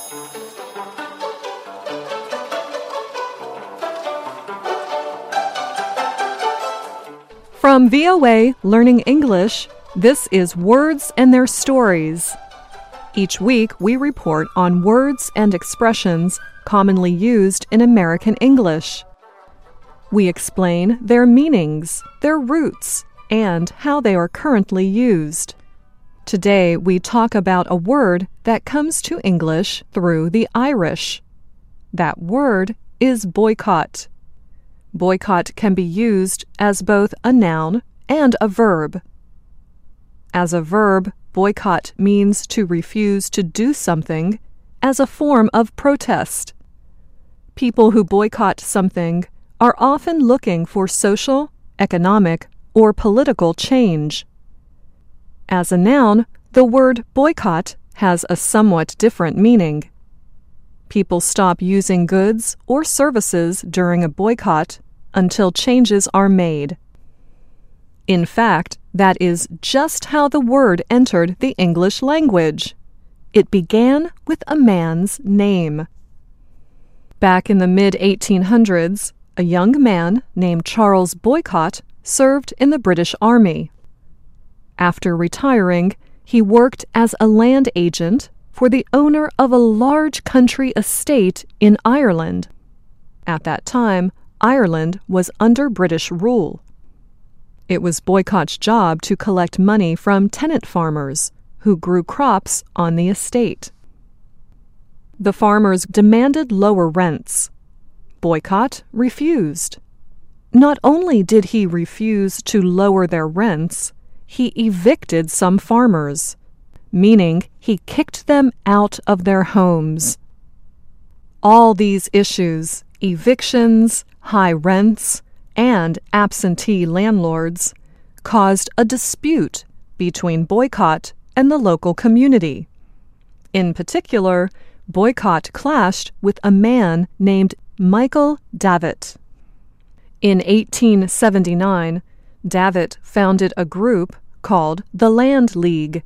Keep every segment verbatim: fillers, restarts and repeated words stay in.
From V O A Learning English, this is Words and Their Stories. Each week, we report on words and expressions commonly used in American English. We explain their meanings, their roots, and how they are currently used. Today, we talk about a word that comes to English through the Irish. That word is boycott. Boycott can be used as both a noun and a verb. As a verb, boycott means to refuse to do something as a form of protest. People who boycott something are often looking for social, economic, or political change. As a noun, the word boycott has a somewhat different meaning. People stop using goods or services during a boycott until changes are made. In fact, that is just how the word entered the English language. It began with a man's name. Back in the mid eighteen hundreds, a young man named Charles Boycott served in the British Army. After retiring, he worked as a land agent for the owner of a large country estate in Ireland. At that time, Ireland was under British rule. It was Boycott's job to collect money from tenant farmers who grew crops on the estate. The farmers demanded lower rents. Boycott refused. Not only did he refuse to lower their rents, he evicted some farmers, meaning he kicked them out of their homes. All these issues, evictions, high rents, and absentee landlords, caused a dispute between Boycott and the local community. In particular, Boycott clashed with a man named Michael Davitt. In eighteen seventy-nine, Davitt founded a group called the Land League.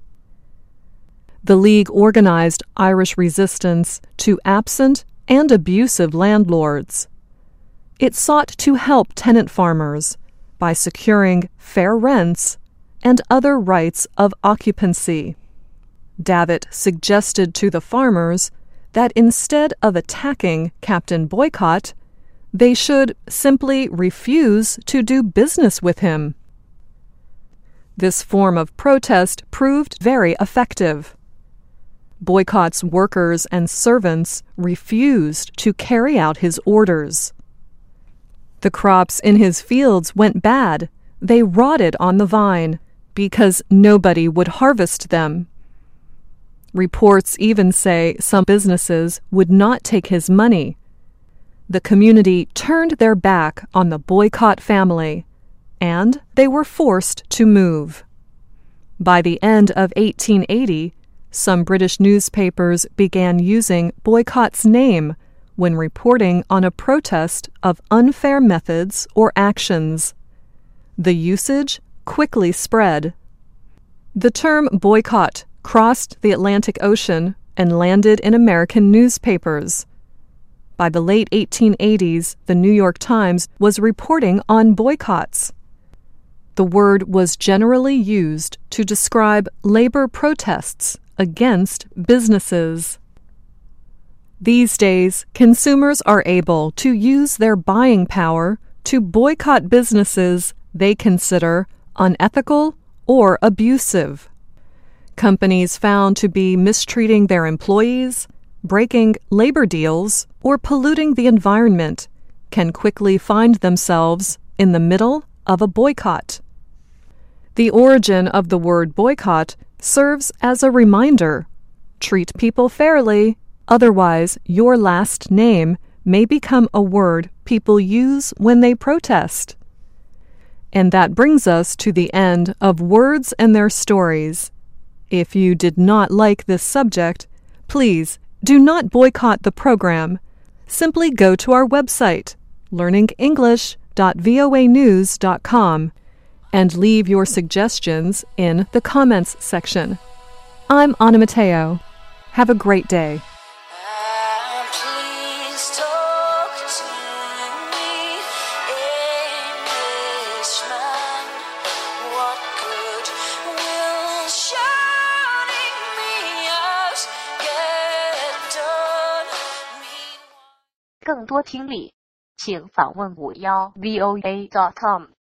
The League organized Irish resistance to absent and abusive landlords. It sought to help tenant farmers by securing fair rents and other rights of occupancy. Davitt suggested to the farmers that instead of attacking Captain Boycott, they should simply refuse to do business with him. This form of protest proved very effective. Boycott's workers and servants refused to carry out his orders. The crops in his fields went bad. They rotted on the vine because nobody would harvest them. Reports even say some businesses would not take his money. The community turned their back on the Boycott family, and they were forced to move. By the end of eighteen eighty, some British newspapers began using Boycott's name when reporting on a protest of unfair methods or actions. The usage quickly spread. The term boycott crossed the Atlantic Ocean and landed in American newspapers. By the late eighteen eighties, the New York Times was reporting on boycotts. The word was generally used to describe labor protests against businesses. These days, consumers are able to use their buying power to boycott businesses they consider unethical or abusive. Companies found to be mistreating their employees, breaking labor deals, or polluting the environment can quickly find themselves in the middle of a boycott. The origin of the word boycott serves as a reminder: treat people fairly, otherwise your last name may become a word people use when they protest. And that brings us to the end of Words and Their Stories. If you did not like this subject, please do not boycott the program. Simply go to our website, learning english dot voa news dot com, and leave your suggestions in the comments section. I'm Anna Matteo. Have a great day. 更多听力，请访问五幺 V O A dot com。